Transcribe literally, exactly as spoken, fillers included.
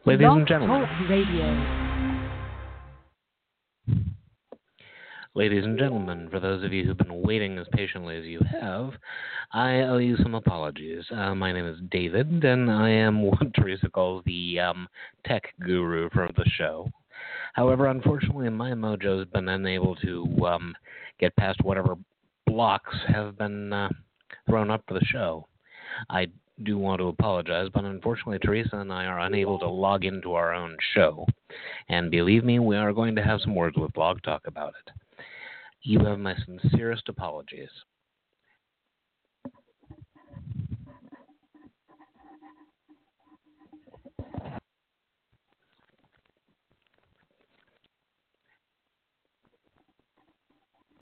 Ladies Blog and gentlemen. Talk Radio. Ladies and gentlemen, for those of you who've been waiting as patiently as you have, I owe you some apologies. Uh, my name is David, and I am what Teresa calls the um, tech guru for the show. However, unfortunately, my mojo's been unable to um, get past whatever blocks have been uh, thrown up for the show. I do want to apologize, but unfortunately, Teresa and I are unable to log into our own show. And believe me, we are going to have some words with Blog Talk about it. You have my sincerest apologies.